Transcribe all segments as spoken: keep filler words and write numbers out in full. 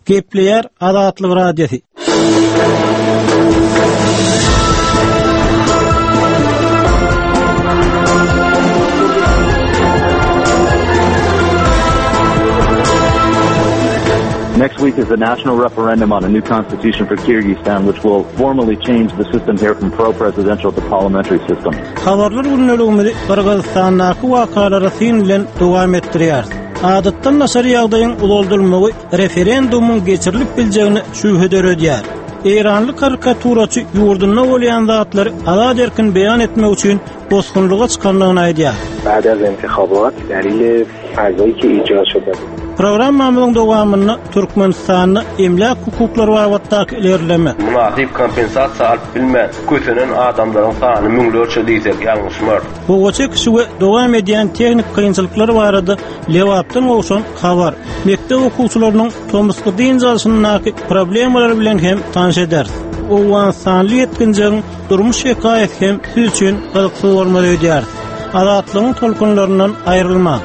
Gepleyer Azatlyk Radiosu. Next week is the national referendum on a new constitution for Kyrgyzstan, which will formally change the system here from pro-presidential to parliamentary system. Habarlar günlüğümüzü Kırgızstan'daki wakalara sinlen dowam etdirýär. Adatdan naşar ýagdaýyň uloldurmagy referendumun geçirilip biljegini şüphe edýär. İranly karikaturaçy ýurduna bolýan zatlary azad erkin beýan etmek üçin bosgunlyga çykanlygyny aýdýar. بعد از انتخابات دلیل فضایی که ایجاد شده Programmamyň dowamyny Türkmenistanyň emlak hukuklary wagtdaky ilerleme. Münasip kompensasiýa alyp bilmän kötenen adamlaryň sany müňlerçe diýsek ýalňyşmar. Bu goçek şuwe dowam edýän teknik kynçylyklar barada Lewapdan oşan habar. Mektep okuwçylarynyň tomysky diňjasynyňky problemler bilen hem tanış eder. O wansanly etkinjäň durmuş şekaýet hem siz üçin gyzyksyz bolmaly edýär. Azatlygyň tolkunlaryndan aýrylma.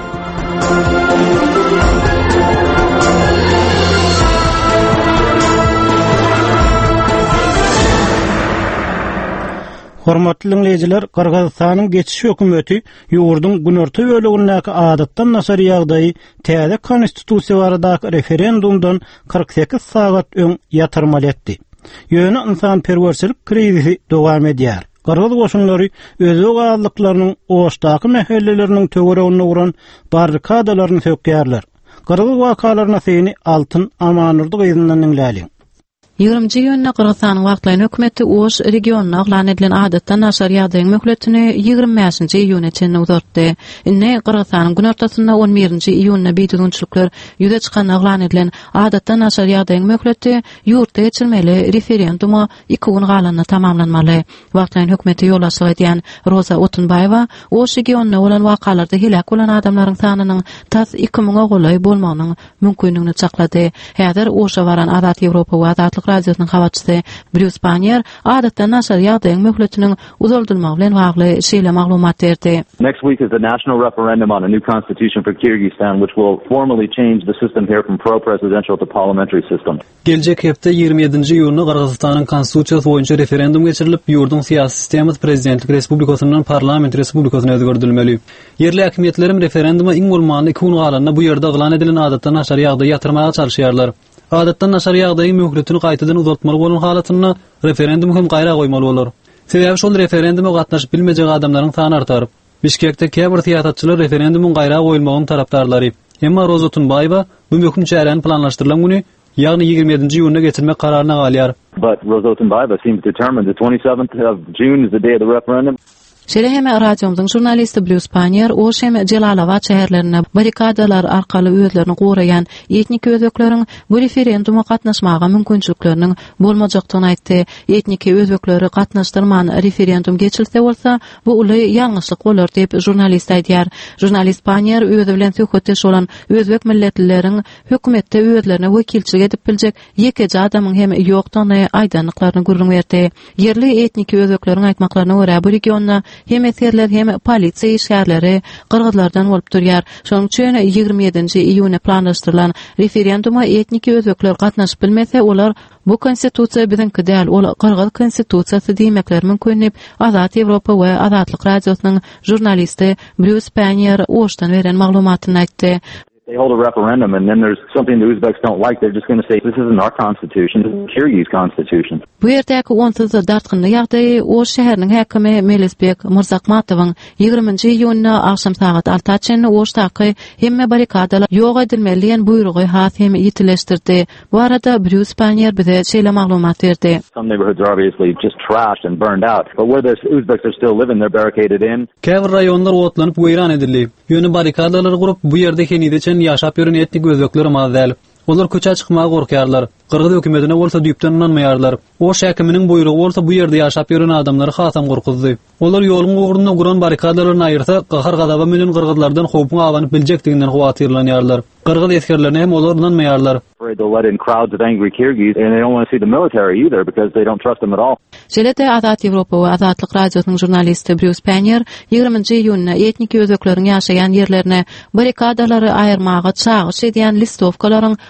Hormatly dinleyijiler, Kırgızstanyň geçiş hökümeti ýurdun günorta bölегindäki adatdan naşar ýagdaýy täze konstitusiýa baradaky referendumdan kırk sekiz sagat öň ýatyrmaly etdi. Ýöne insanperwerçilik krizisi dowam edýär. Kırgız goşunlary özüň azlyklarynyň oşdaky mehelleleriniň töweregine uran barrikadalaryny sökýärler. Kırgız wakalaryna seni altyn amanurdy gyzynyň dinläli. ýygrymynjy ýöne Kırgızstanyň wagtlaýan hökümeti Oş regionyna aglan edilen adatdan naşar ýagdaýyň möhletini ýygrimi beşinji iýuna çenine uzatdy. Inne Kırgızstanyň günortasynda on birinji iýunyna beýdüňçilikler ýüze çykan aglan edilen adatdan naşar ýagdaýyň möhleti ýurtda geçirmeli referenduma iki gün galanyna tamamlanmaly. Wagtlaýan hökümeti ýoldaşlyk edýän Roza Otunbaýewa Oş regionyna bolan wakalarda helak bolan adamlaryň sanynyň tas iki miňe golay bolmagynyň mümkinligini çaklady. Häzir Oşa baran Azat Ýewropa we Azatlyk Radiosynyň habarçysy Bruce Panier adatdan naşar ýagdaýyň möhletiniň uzaldyrmagy bilen bagly şeýle maglumat berdi. Next week is the national referendum on a new constitution for Kyrgyzstan, which will formally change the system here from pro-presidential to parliamentary system. Gelecek hepde ýygrimi ýedinji iýuny Kırgızstanyň konstitusiýasy boýunça referendum geçirilip, ýurdun syýasy sistemi prezidentlik respublikasyndan parlament respublikasyna ödgördülmeli. Yerli häkimetlerim referenduma iň bolmany iki gün galanyna bu ýerde aglan edilen adatdan naşar ýagdaýy ýatyrmaga çalyşýarlar. Adatdan naşar ýagdaýyň möhletini gaýtadan uzatmaly bolan halatyna referendum hem gaýra goýmaly bolar. Sebäbi şol referenduma gatnaşyp bilmejek adamlaryň sany artar. Bişkekde käbir syýasatçylar referendumuň gaýra goýulmagyny tarapdarlary. Emma Roza Otunbaýewa bu möhüm çären planlaşdyrylan güni, ýagny ýygrimi ýedinji iýunda geçirmek kararyna galýar. But Roza Otunbaýewa seems determined the twenty-seventh of June is the day of the referendum. Şeýle hem radiomyzyň jurnalisti Bruce Panier Oş hem Jelalabad şäherlerine barikadalar arkaly özlerini goraýan etnik özbekleriň bu referenduma gatnaşmaga mümkinçilikleriniň bolmajakdygyny aýtdy. Etnik özbekleri gatnaşdyrman referendum geçilse bolsa, bu uly ýalňyşlyk bolar diýip jurnalist aýdýar. Jurnalist Panier özi bilen söhbetdeş bolan özbek milletlilerin hökümetde özlerine wekilçilik edip biljek ýekeje adamyň hem ýokdygyny aýdanlyklaryny gurrun berdi. Yerli etnik özbekleriň aýtmaklaryna görä bu regionda hem eserler hem polisiýa işgärleri Kırgızlardan bolup durýar. Şonuň üçin ýygrimi ýedinji iýuna planlaşdyrylan referenduma etnik özbekler gatnaşyp bilmese, olar bu konstitusiýa biziňki däl, ol Kırgız konstitusiýasy diýmekler mümkin diýip Azat Ýewropa we Azatlyk Radiosynyň jurnalisti Bruce Panier Oşdan beren maglumatyny aýtdy. They hold a referendum, and then there's something the Uzbeks don't like. They're just going to say, this isn't our constitution, this is Kyrgyz constitution. Bu ýerdäki onsuz dartgynly ýagdaýy Oş şäheriniň häkimi Melisbek Mirzakmatowyň ýygrimiňji iýunyna akşam saat alty çenine Oşdaky hemme barikadalar ýok edilmeliýän buyrugy has hem ýitileşdirdi. Bu arada Bruce Panier bize şeýle maglumat berdi. Some neighborhoods are obviously just trashed and burned out, but where the Uzbeks are still living, they're barricaded in. Käbir raýonlar otlanyp weýran edildi. Ýöne barikadalar gurup bu ýerde henide çen ýaşap ýören etnik özbekler mazdal. Olar köçe çykmaga gorkýarlar. Kırgız hökümetine bolsa düýpden inanmaýarlar. O şäkiminiň buýrugy bolsa bu ýerde ýaşap ýören adamlary hasam gorkuzdy. Olar ýoluň ugruna guran barikadalaryny aýyrsa, gahar gadaba bilen Kırgızlardan howpun awanyp biljekdiginden howatyrlanýarlar. Kırgız eskerlerine hem olar inanmaýarlar. They'll let in crowds of angry Kyrgyz, and they don't want to see the military either because they don't trust them at all. Şeýle-de Azat Ýewropa we Azatlyk Radiosynyň jurnalisti Bruce Panier ýygrimiňji iýunyna etnik özbekleriň ýaşaýan ýerlerine barikadalary aýyrmaga çagyş edýän listowkalaryň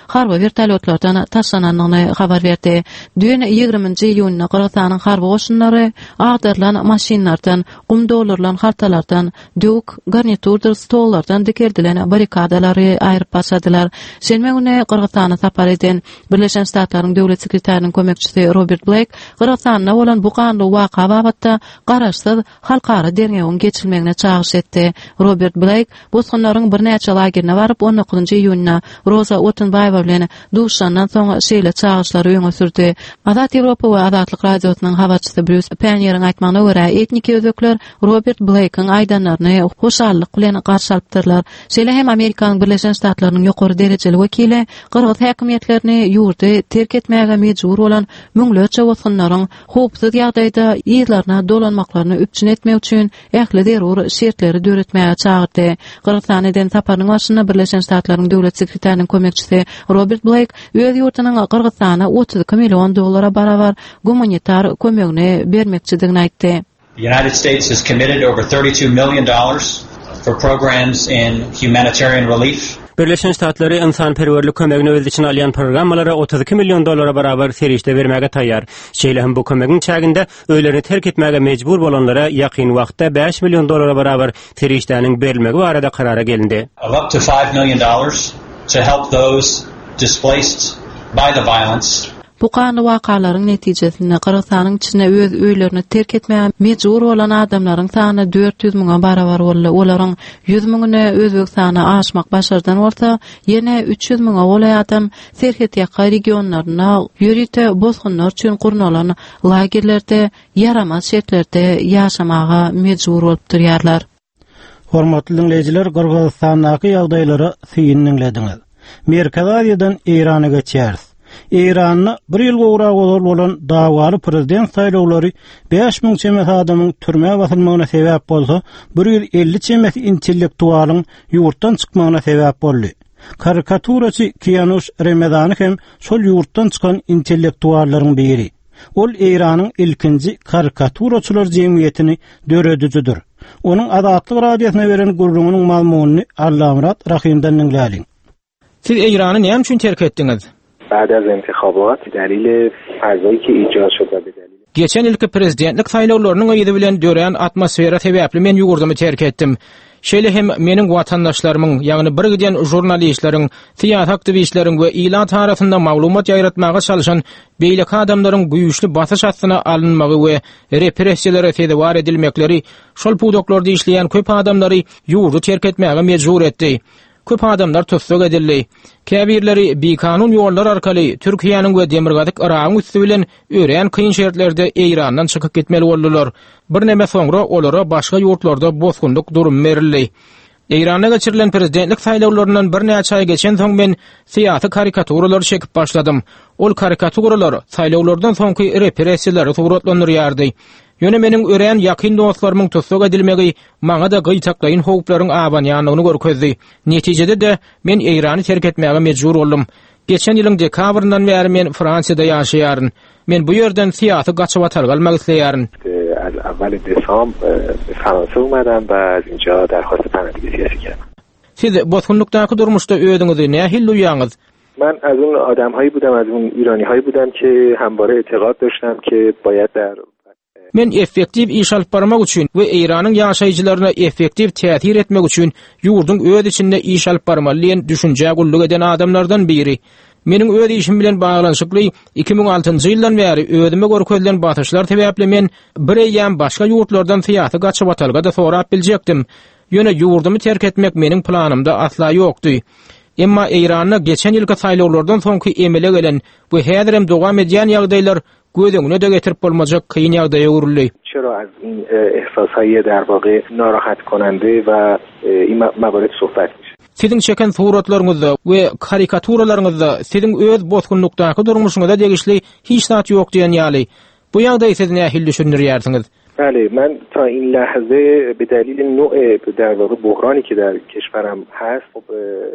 harby vertolyotlardan taşlananyny habar berdi. Dün ýygrimiňji iýunyna Kyrgyzstanyň harby goşunlary agdarlan maşinlardan, gum dolurlan hartalardan, dök, garniturdur stollardan dikeldilen barikadalary aýryp başladylar. Şenme güni Kyrgyzstana sapar eden Birleşen Ştatlaryň döwlet sekretärining kömekçisi Robert Blake Kyrgyzstanda bolan bu kanly waka babatda garaşsyz halkara derňegiň geçilmegine çağrış etdi. Robert Blake bosgunlaryň bir näçe lagerine baryp on dokuzunçy iýunyna Roza Otunbayewa bilen duşandan soň şeýle çağrışlary öňe sürdi. Azat Ýewropa we Azatlyk radiosynyň habarçysy Bruce Payneryň aýtmagyna görä, etnik özekler Robert Blake'ň aýdanlaryny hoşallyk bilen garşy alypdyrlar. Şeýle hem Amerikanyň Birleşen Ştatlarynyň ýokary derejeli wekili Kyrgyz häkimetlerini ýurdy terk etmäge mejbur bolan müňlerçe bosgunlaryň howpsuz ýagdaýda ýerlerine dolanmaklaryny üpçün etmek üçin ähli derur şertleri döretmäge çağırdy. Kyrgyzstan eden saparynyň başyna Birleşen Ştatlaryň döwlet sekretärining kömekçisi Robert Blake öz ýurtynyň Kyrgyzstana otuz iki million dollara barabar gumanitar kömegini bermekçidigini aýtdy. The United States has committed over thirty-two million dollars for programs in humanitarian relief. Birleşen Ştatları insanperwerlik kömegini öz içine alýan programmalara otuz iki million dollara barabar serişde vermäge taýýar. Şeýle hem bu kömegiň çäginde öýlerini terk etmäge mejbur bolanlara ýakyn wagtda beş million dollara barabar serişdäniň berilmegi barada karara gelindi. Of up to five million dollars to help those displaced by the violence. Bu kanly wakalaryň netijesinde Kyrgyzstanyň içine öz öýlerini terk etmäge mejbur bolan adamlaryň sany dört yüz miňe barabar boldy. Olaryň yüz miňine Özbekistana aşmak başardan bolsa, ýene üç yüz miňe bolan adam serhetýaka regionlaryna ýörite bozgunlar üçin gurnalan lagerlerde, yaramaz şertlerde ýaşamaga mejbur bolup durýarlar. Hormatly dinleyijiler, Kyrgyzstandaky ýagdaýlary süýündiňiz. Merkez Aziýadan Irana geçýäris. İran'na bir yıl gowrak bolan dawaly prezident saýlawlary beş miň çemet adamyň türmäge basylmagyna sebäp bolsa, bir yüz elli çemet intellektualyň ýurtdan çykmagyna sebäp boldy. Karikaturaçy Kianush Remedany hem şol ýurtdan çykan intellektuallaryň biri. Ol İran'yň ilkinji karikaturaçylar jemgyýetini döredüjidir. Onuň Azatlyk radiosyna beren gurrumynyň malumuny Allamrat Rahimdan dinläliň. Siz İran'y näme üçin terk etdiňiz? بعد از انتخابات دلیل فضایی که ایجاد شد و به دلیل geçen ilki prezidentlik saýlawlarynyň ýyly bilen dören atmosfera sebäpli men ýurdumy terk etdim. Şeýle hem meniň watandaşlarymyň, ýagny bir giden jurnalistleriň, siýasat aktivistleriň we ilan tarapyndan maglumat ýaýratmaga çalışan beýleki adamlaryň güýçli basyş astyna alynmagy we repressiýalary sebäp edilmekleri şol pudoklarda işleýän köp adamlary ýurdu terk etmäge mejbur etdi. Köp adamlar tutsak edildi. Käbirleri bir kanun ýollar arkaly Türkiýanyň we Demirgazyk Iragyň üstü bilen ören kyn şertlerde Eýrandan çykyp gitmeli boldular. Bir näme soňra olara başga ýurtlarda bozgunluk durum berildi. Eýranda geçirilen prezidentlik saýlawlaryndan bir näçe ay geçen soň men siýasy karikaturalary çekip başladym. Ol karikaturalar saýlawlardan soňky repressiýalary suratlandyrýardy. Ýöne meniň ören ýakyn dostlarymyň tutsak edilmegi maňa da gyýtaklaýyn howplaryň abanýanyny görkezdi. Netijede de men Eýrany terk etmäge mejbur boldum. Geçen ýylyň dekabryndan bäri men Fransiýada ýaşaýaryn. Men bu ýerden siýasy gaçyp atargalmak isleýäryn. از اول دسامبر به فرانسه اومدم و از اینجا درخواست پناهندگی سیاسی کردم. Siz bozgunlukdaky durmuşda öýüňizi nähil duýýaňyz? من از اون آدم‌هایی بودم، از اون ایرانی‌هایی بودم که همواره اعتقاد داشتم که باید در Men effektiv iş alyp barmak üçin we Eýranyň ýaşaýjylaryna effektiv täsir etmek üçin ýurdun öz içinde iş alyp barmaly diýen düşünje gulluk eden adamlardan biri. Meniň öz işim bilen baglanyşykly iki ming altynjy ýyldan bäri özüme görkezlen batyşlar sebäpli men bir ýan başga ýurtlardan siýasy gaçyp atalga da sorap biljekdim. Ýöne ýurdumy terk etmek meniň planymda asla ýokdy. Emma Eýranyň geçen ýylky saýlawlardan soňky emele gelen bu häzirem dowam edýän ýagdaýlar gözüňe de getirip bolmajak kyn ýagdaýa urildi. چرا از این احساسهای در واقع ناراحت کننده و این موارد صحبت میشه؟ Sizin çeken suratlaryňyzda we karikaturalarynızda sizin öz bozgunlukdaky durmuşyňyza degişli hiç zat ýok diýen ýaly. Bu ýagdaýy siz nähil düşünýärsiňiz? بله، من تا این لحظه به دلیل نوع در واقع بحرانی که در کشورم هست خب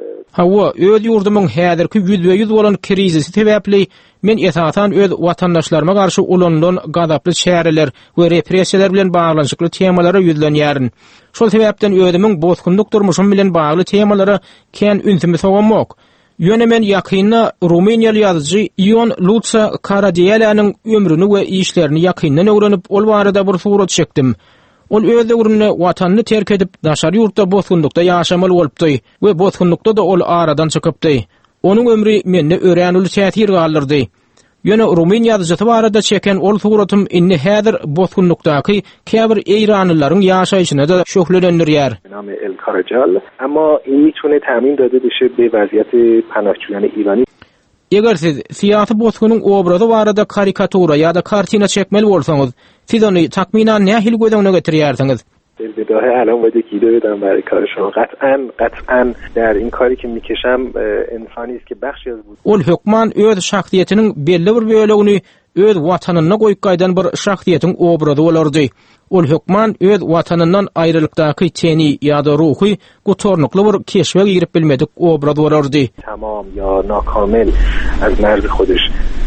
hawa öz ýurdumyň häzirki yüzde yüz bolan krizisi sebäpli men esasan öz watandaşlaryma garşy ulandan gazaply şäherler we repressiýalar bilen baglanyşykly temalara ýüzlenýärin. Şol sebäpden özümiň bozgunluk durmuşym bilen bagly temalara kän ünsümi sogamok. Yönemen yakynna Rumeniyalı yazıcı Ion Luca Karadiela'nın ömrünü we işlerini yakyndan öwrenip ol barada bir surat çekdim. Ol öz öwrüne watanny terk edip daşary ýurtda bozgundukda ýaşamaly bolupdy we bozgundukda da ol aradan çykypdy. Onuň ömrü menne öýränuli täsir galdyrdy. Ýöne Rumeniýa ýazyjy barada çeken ol suratym inni häzir bozgundukdaky käbir eýranylaryň ýaşaýyşyna da şöhlendirýär. نام الکارجال اما این میتونه تامین داده بشه به وضعیت پناهجویان ایرانی. Eger siz siyasi bozgunyň obrazy barada karikatura ýa-da kartina çekmeli bolsaňyz, siz ony takminan nähil gözeňe getirýärsiňiz? بداهه الان باید گیره بدم برای کار شما. قطعاً قطعاً در این کاری که میکشم انسانی است که بخشی از بود. Ol hökman öz şahsiýetiniň belli bir bölegini öz watanyna goýup gaýdan bir şahsiýetiň obrazy bolardy. Ol hökman öz watanyndan aýrylykdaky teni ýa-da ruhy gutornukly bir keşfe girip bilmedik obrazy bolardy. Tamam ya nakamel az merz خودش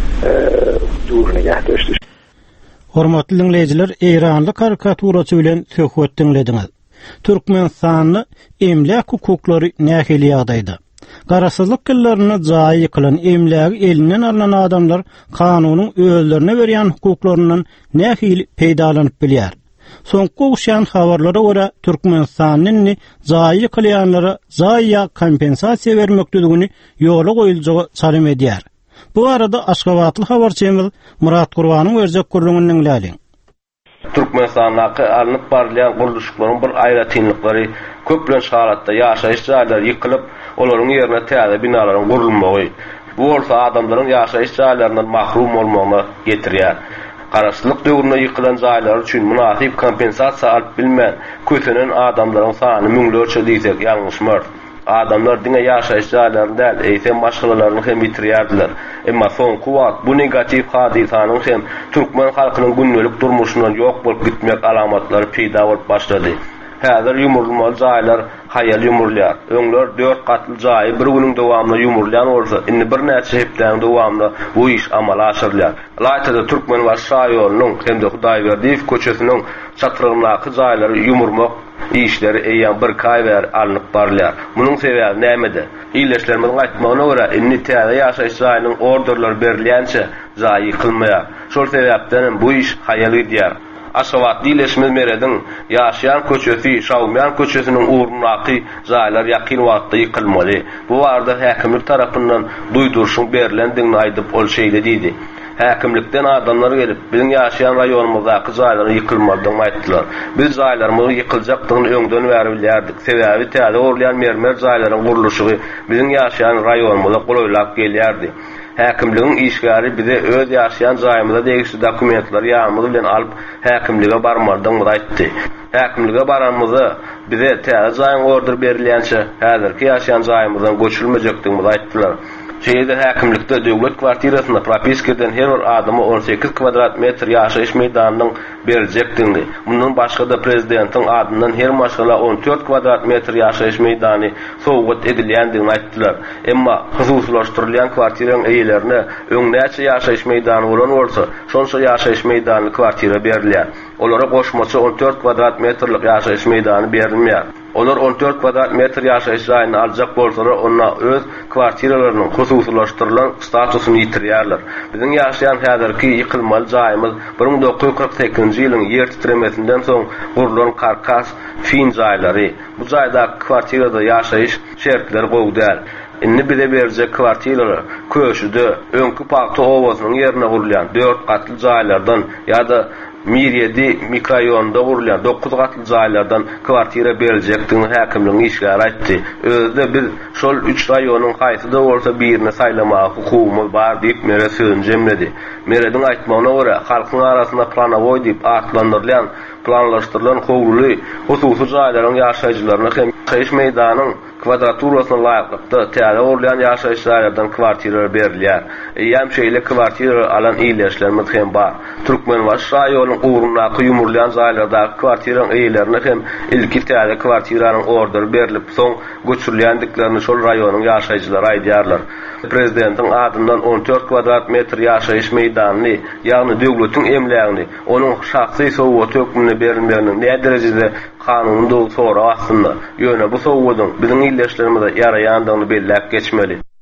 دور نگه داشته. Hormatly dinleyijiler, Eýranly karikaturaçy bilen söhbet dinlediňiz. Türkmenistanyň emlek hukuklary nähili ýagdaýda? Garasyzlyk gillerini jaý kılan emlägi elinden alan adamlar kanunyň özlerine berýän hukuklaryndan nähili peýdalanyp bilýär. Soňky uşan habarlara görä Türkmenistanyň jaý kılýanlara jaýa kompensasiýa bermekdigini ýola goýuljagy çalym edýär. Bu arada Aşgabatly habarçymyz Murat Gurbanyň berjek gurrungyny dinläýin. Türkmenistan'daki alınıp barlayan kuruluşların bir aýratynlyklary köplen şahatda ýaşaýyş jaýlary ýykılıp, olaryň ýerine täze binalaryň gurulmagy. Bu bolsa adamlaryň ýaşaýyş jaýlaryndan mahrum bolmagyna getirýär. Garaşlyk döwründe ýykylan jaýlar üçin münasip kompensasiýa alyp bilmän kösenen adamlaryň sany müňlerçe diýsek ýalňyşmyr. Adamlar diňe ýaşaýyş jaýlarynda eýsem başgalaryny hem bitirýärdiler. Emma soňky wagt bu negativ hadisanyň hem türkmen halkynyň gündelik durmuşyndan ýok bolup gitmek alamatlary peýda bolup başlady. Häzir ýumurlmaly jaýlar haýal ýumurlýar. Öňler dört gatly jaý bir günüň dowamly ýumurlayan bolsa, indi bir näçe hepden dowamly bu iş amala aşyrylýar. Laýtada türkmen we şaýylyň hem de Hudaýberdiýew köçesiniň çatyrynlaky jaýlary ýumurmak işleri eýän bir kaýber alınıp barlýar. Munyň sebäbi nämede? İýleşlerimiň aýtmagyna görä, inni täze ýaşaýyş jaýynyň orderler berilýänçe jaý ýykylmaýar. Şol sebäpden bu iş haýal edýär. Aşgabat diýleşimiz merediň ýaşaýan köçesi, Şawmyan köçesiniň uğrundaky jaýlar ýakyn wagtda ýykylmaly. Bu arada häkimlik tarapyndan duýdurşyň berilendigini aýdyp ol şeýle diýdi. Häkimlikden adamlar gelip biziň ýaşaýan raýonymyzdaky jaýlaryň ýykylmadygyny aýtdylar. Biz jaýlarymyz ýykyljakdygyny öňden bäri bilýärdik. Sebäbi täze urlayan mermer jaýlaryň guruluşy biziň ýaşaýan raýonymyza golaýlap gelýärdi. Häkimligiň işgäri bize öz ýaşaýan jaýymyza degişli dokumentlary ýağmyzy bilen alyp häkimlige barmadygyny aýtdy. Häkimlige baranmyzy bize täze jaýyň order berilýänçe häzirki ýaşaýan jaýymyzdan göçülmejekdigini aýtdylar. Şeýle häkimlikde döwlet kwartirasynda propiskadan her bir adama on sekiz kvadrat metr ýaşaýyş meýdanynyň berijekdigini, mundan başga da prezidentiň adyndan her maşgala on dört kvadrat metr ýaşaýyş meýdany sowgat edilýändigini aýtdylar. Emma hususlaşdyrylýan kwartiraň eýelerine öňnäçe ýaşaýyş meýdany bolan bolsa, şonça ýaşaýyş meýdany kwartira berilýär. Olara goşmaça on dört kvadrat metrlik ýaşaýyş meýdany berilmeýär. Olar on dört kvadrat metr ýaşaýyş jaýyny aljak bolsalar, onda öz kwartiralarynyň hususlaşdyrylan statusyny ýitirýärler. Biziň ýaşaýan häzirki ýykylmaly jaýymyz bir ming dokuz yüz kırk sekizinji ýylyň ýer titremesinden soň gurulan karkas fin jaýlary. Bu jaýda kwartirada ýaşaýyş şertleri gowdal. Inni bize berjek kwartiralar köşüde öňkü paýta owazynyň ýerine gurulýan dört gatly jaýlardan ýa-da Miryedi mikroýonda gurulýan dokuz gatly jaýlardan kwartira beriljakdygyny häkimligiň işgäri aýtdy. Özde biz şol üç raýonyň haýsyda bolsa birini saýlamagy hukukymyz bar diýip mere söýünjemledi. Merediň aýtmagyna görä, halkyň arasynda planowy diýip atlandyrylýan, planlaşdyrylan howluly hususy jaýlaryň ýaşaýjylaryna hem ýaşaýyş meýdanynyň kvadraturasına laýyklykda täze urlayan ýaşaýyş jaýlardan kwartiralar berilýär. Ýam şeýle kwartira alan iýleşlerimiz hem bar. Türkmen we şaýylyň uğrundaky ýumurlayan jaýlardaky kwartiraň eýelerine hem ilki täze kwartiranyň order berilip soň göçürilýändiklerini şol raýonyň ýaşaýjylary aýdýarlar. Prezidentiň adyndan on dört kvadrat metr ýaşaýyş meýdanyny, ýagny döwletiň emlägini, onuň şahsy sowgat hökmüne berilmegini näme derejede kanununda sonra aslında ýöne bu sowgadyň biziň iýleşlerimizde ýaraýandygyny belläp geçmeli.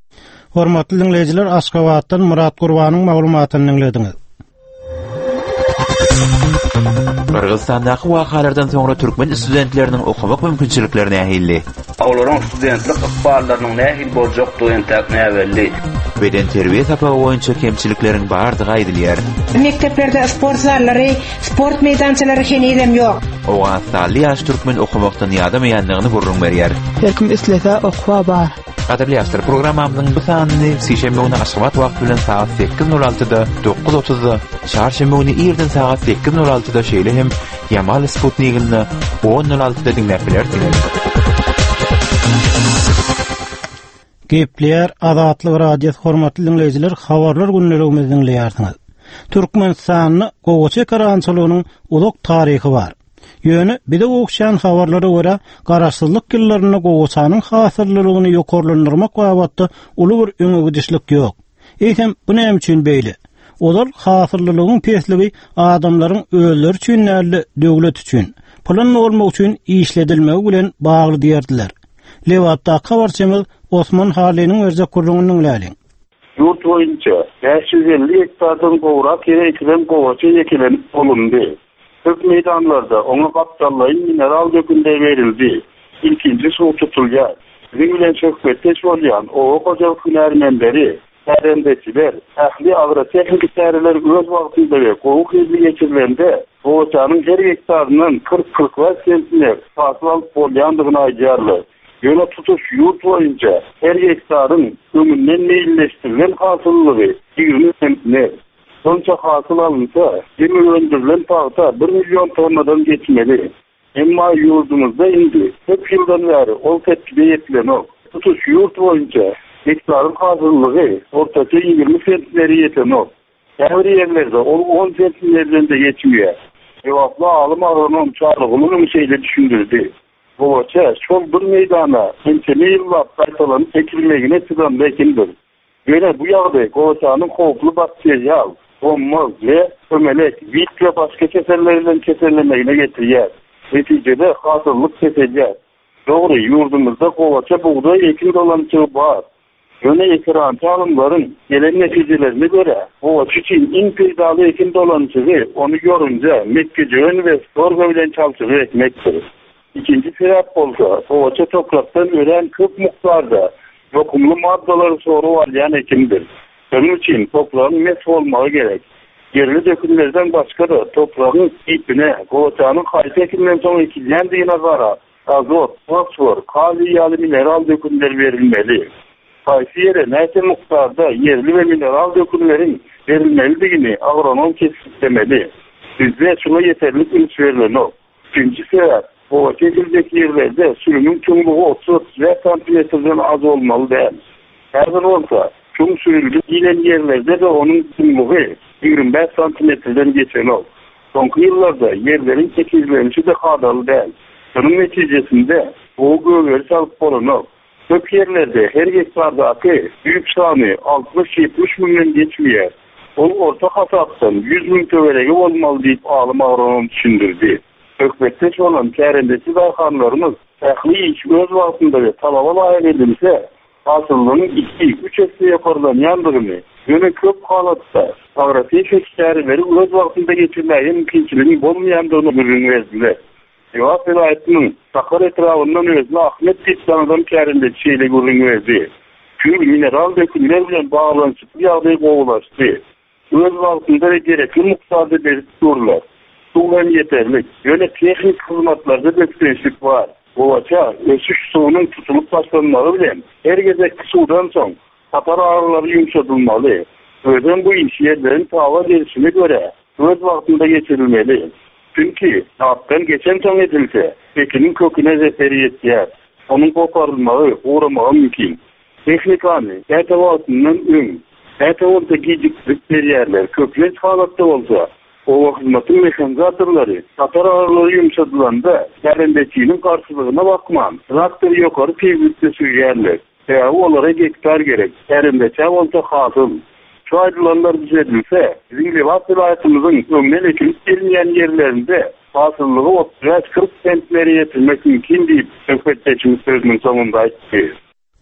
Hormatly dinleyijiler, Aşgabatdan Murat Gurbanyň maglumatyny dinlediňiz. Kırgızstandaky wakalardan soňra türkmen studentleriniň okumak mümkinçiliklerini ähilli. Olaryň studentlik ykballarynyň nähil boljakdygyny täkmä belli. Beden terbiýe sapagy boýunça kemçilikleriň bardygy aýdylýar. Mekteplerde sport zallary, sport meýdançalary henüzem ýok. Owatly ýaş türkmen okumakdan ýadamaýanlygyny gurrun berýär. Herkim islese okuwa bar. Qadarly ýaşlar programmamyzyň bu sanyny sişembe güni Aşgabat wagty bilen saat sekiz nol altyda, dokuz otuzda, çarşembe güni ýerden saat sekiz nol altyda şeýle hem Yamal Sputnik'ini on nol altyda dinläp bilersiňiz. Gepler Azatlyk radiosu hormatly dinleyijiler, habarlar günlerimizi dinleýärsiňiz. Türkmenistanyň gowy karançylygynyň uluk taryhy bar. Ýöne bir de okşan habarlara görä garaşsyzlyk ýyllaryny gowçanyň hasyrlygyny ýokarlandyrmak babatda uly bir öňügidişlik ýok. Eýsem bu näme üçin beýle? Olar hasyrlygyň pesligi adamlaryň öýler üçin näle döwlet üçin, pulan bolmak üçin işledilmegi bilen bagly diýerdiler. Lewatda habarçymyz Osman Hali'nin verecek kurulunun läliň. Yurt boýunça beş yüz elli hektardan gowrak ýere ekilen gowaça ekilenip bolundy. Türk meydanlarda onu kaptallayan mineral dökünde verildi. İlkinci su tutulýar. Bizim bilen söhbetdeş bolýan o koca hünärmenleri, tärendeçiler, ähli agrotexnik täreler öz wagtynda we gowuk ýerli geçirilende gowaçanyň her hektarynyň kırk kırk beş sentine fasıl bolýandygyny aýdýarlar. Ýöne tutuş yurt boýunça her hektaryň ömünden meýilleşdirilen hasyllygy ýygrimi sentine. Sonça hasıl alınsa, demir öndürülen paýta bir milyon tonnadan geçmeli. Emma yurdumuzda indi hep ýyldan beri ol tepkide ýetilen tutuş yurt boýunça hektarın hasıllygy ortaça ýygrimi sentleri ýeten ok. Her ýerlerde ol on sentlerden de geçmiyor. Cevaplı alym agronom çarlygyny şeýle düşündirdi. Gowaça şol bir meýdana ençeli ýyllap gaýtalanyp ekilmegine çydam ekindir. Ýöne bu ýagdaý gowaçanyň howply bakteriýal, bommaz we ömelek, wit we başga kesellerden kesellenmegine getirýär. Netijede hasyllyk keselýär. Dogry, ýurdumyzda gowaça buğday ekin dolançygy bar. Ýöne ekran çalymlaryň gelen netijelerini görä, gowaça üçin iň peýdaly ekin dolançygy onu görünce mekkejen we sorga bilen çalçygy ekmekdir. İkinci sebep bolsa, gowaça toprakdan ören köp mukdarda dokumlu maddalar soru alýan ekindir. Bunun için toprağın mes olmağı gerek. Yerli dökümlerden başka da toprağın ipine, gowaçanyň haýsy ekinden soň ekilýändigine gara azot, fosfor, kaliýy ýaly mineral dökümler verilmeli. Haýsy ýere näçe mukdarda yerli we mineral dökümleriň verilmeligini agronom kesiplemeli. Bizde şuna yeterlik ünç verilenok. Üçüncü sebep, gowaça ekiljek ýerlerde sürümün çuňlugy otuz otuz beş santimetrden az olmaly däl. Her bir olsa, çuň sürüldi ýylan ýerlerde de onun çuňlugy ýygrimi beş santimetrden geçen ol. Soňky ýyllarda ýerleriň çekilgenişi de hadaly däl. Bunun netijesinde o göwleri salyp bolanok. Köp ýerlerde her hektardaky büyük sany altmış ýetmiş münden geçmeýär. Ol orta hasapdan yüz mün töweregi bolmaly diýip alym agronom düşündirdi. Hökmetdeş olan tärendeçi daýhanlarymyz ähli iş öz wagtynda we talaba laýyk edilse, hasıllygyň iki üç esle ýokarlanýandygyny, ýöne köp halatda agrotexnik täreleri öz wagtynda geçirmäge mümkinçiligi bolmaýandygyny bildirdiler. Cevap vilayatynyň Sakar etrafyndan özüne Ahmet Tistan'dan tärendeçi ile gurrun berdi. Çünki mineral dökümler bilen baglanyşyk ýagdaý gowulaşdy. Öz wagtynda gerekli mukdarda berip durlar. Suwun yeterlik. Ýöne texnik hyzmatlarda dökülüşlik bar. Gowaça ösüş suwunyň tutulup başlanmagy bilen her gezekli suwdan soň tapar ağrylary ýumşatylmaly. Öden bu iş ýerleriň tawa gelişine göre öz wagtynda geçirilmeli. Çünki tapdan geçen soň edilse, ekiniň köküne zeper ýetýär. Onuň koparylmagy, uğramagy mümkin. Tehnikany tätewatyndan öň, tätewatda gijiklik berýärler. Köplenç halatda bolsa, o hyzmatyň mekanizatorlary tapar ağrylary ýumşatylanda tärendeçiniň garşylygyna bakman, traktor ýokary tezlikde sürýärler. Ýa olara hektar gerek. Tärendeçe bolsa hasyl. Şu aýdylanlar düzeltilse, bizim Lewat vilayatymyzyň öňden ekilip gelmeýän ýerlerinde hasyllygy otuz kırk sentleri ýetirmek mümkin diýip söhbetdeşimiz sözüniň soňunda aýtdy.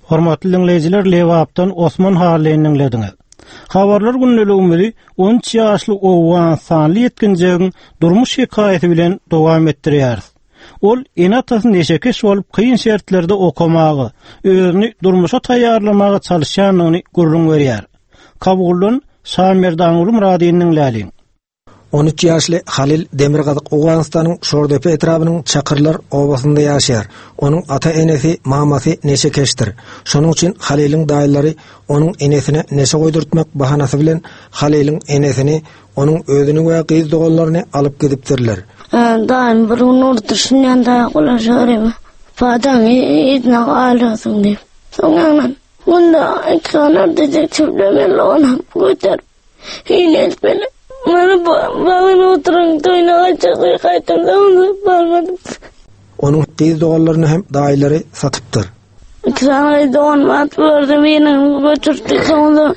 Hormatly dinleyijiler, Lewapdan Osman Harleýni dinlediňiz. Habarlar günnäligimizi on üç ýaşly owan sanly yetkinjegiň durmuş hikaýaty bilen dowam etdirýär. Ol ene atasy neşekeş bolup kıyın şertlerde okamagy, özüni durmuşa taýýarlamagy çalışýanyny gurrun berýär. Kabulun Samerdan ulum radiyinin lälin. on üç ýaşly Halil Demirgazyk Owganystanyň Şordepe etrabynyň Çakırlar obasynda ýaşaýar. Onuň ata enesi, mamasy neşekeşdir. Şonuň üçin Haliliň daýylary onuň enesine neşe goýdurtmak bahanasy bilen Haliliň enesini onuň özüni we gyz dogallaryny alyp gidipdirler. Daim bir nur düşünýände golaşarym. Fadan itna galasyn diýip. Soňaňdan bunda ekranlar detektivler onu götür. Hilet bile. Mana bagyn oturan toyna açygy gaýtanda onu barmadım. Onuň gyz dogallaryny hem daýylary satypdyr. Ekranlar don mat berdi meni götürdi soňda.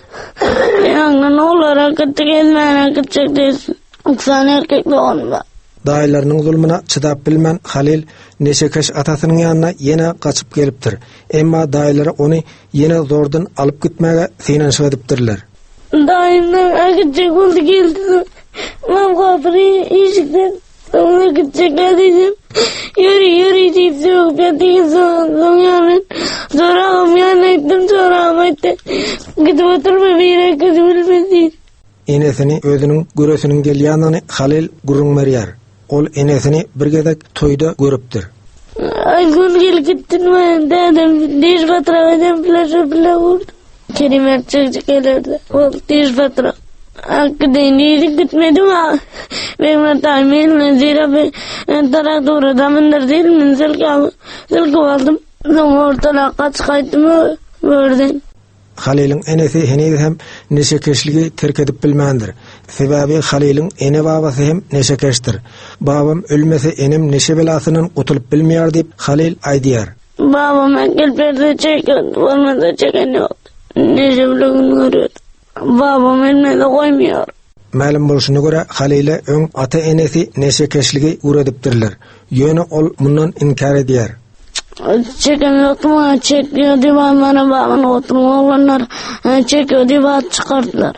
Ýa-ni olara gitgänmäne gitjekdir. Ekran erkek don bar. Daýylarynyň zulmuna çydap bilmän Halil neşekeş atasynyň ýanyna ýene gaçyp gelipdir. Emma daýylary ony ýene zordan alyp gitmäge synanşyk edipdirler. Daýymdan agıcık boldy geldi. Mam gapry işikden onu gitjekler dedim. Yürü yürü diýip söýüp ýatyň soňaňdan zoragym ýanyna etdim, zoragym etdi. Gidip oturma bire gidip bilmedi. Enesini özünün göresinin gelýändigi Halil gurrun berýär. Ol enesini bir gezek toýda görüpdir. Ay gün gelip gitdim ben dedim. Diş batragydan flaşa bile vurdu. Kelimet çekçek gelirdi. Ol diş batragy. Akdeni gitmedim ha. Benim hatamın zira ben tarak doğru damındır değil mi? Zilka zilka aldım. Sonra ortalığa kaç kaydım gördüm. Halil'in enesi henüz hem neşekeşligi terk edip bilmendir. Sebebi Halil'in ene babası hem neşekeştir. Babam ölmese enem neşe belasının kutulup bilmiyor deyip Halil aydiyar. Babam gelperde çekiyordu, olmadı çeken yok. Neşe belasını görüyordu. Babam elmede koymuyor. Ma'lum bolşuna göre Halil'e ön ata enesi neşekeşligi uğradipdirler. Yönü ol bundan inkar ediyar. Çekim yoktu mu? Çekiyor diye bana babana oturma olanlar çekiyor diye bana çıkarttılar.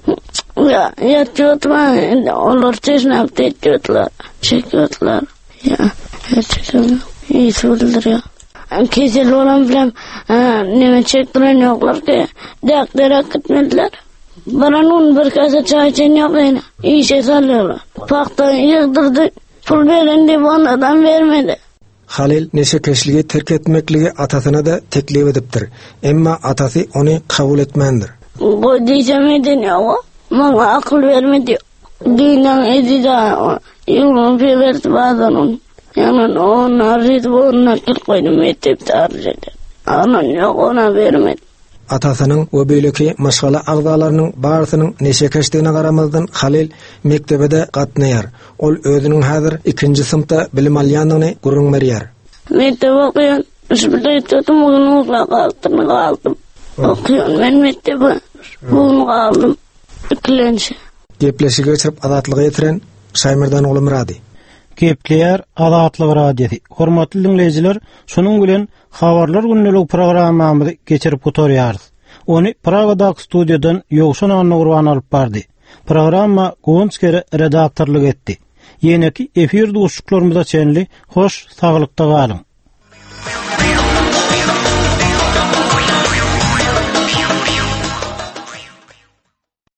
Ya yatıyordular, onlar çeşnap yatıyordular, çekiyordular. Ya çekim iyi söylediler ya. Kesil olan bilem neme çektiren yoklar ki dek derek gitmediler. Bana nun bir kasa çay için yok yine. İyi şey sallıyorlar. Pakta yıktırdı, pul veren diye bana adam vermedi. Halil neşekeşligi terk etmekligi atasına da teklif edipdir. Emma atası onu kabul etmendir. Bu diyeceğim edin ya o. Bana akıl vermedi. Dinen edida yolun verdi bazen onu. Yani onu arıydı bu onu nakil koydum etipte arıydı. Anan yok ona vermedi. Atasının o böyleki maşgala ağzalarının barısının neşekeştiğine karamazdan Halil mektebede katnayar. Ol özünün hazır ikinci sınıfta bilim alyanlığını gurrun veriyar. Mektebe okuyan, üsbüde tuttum, bugün okula kalktım, kaldım. Okuyan, ben mektebe, bugün kaldım, ikilenci. Gepleşi geçirip azatlığı yetiren Şaymirdan oğlum Radi. Gepleyer Azatlyk radiosi. Hormatly dinleyijiler, şonuň bilen habarlar günnälik programmamyzy geçirip oturýarys. Ony Pragadaky studiýadan Ýogşan Anna Gurban alyp bardy. Programma Gonskere redaktorlyk etdi. Ýene-ki efir duşuklarymyza çenli hoş saglykda galyň.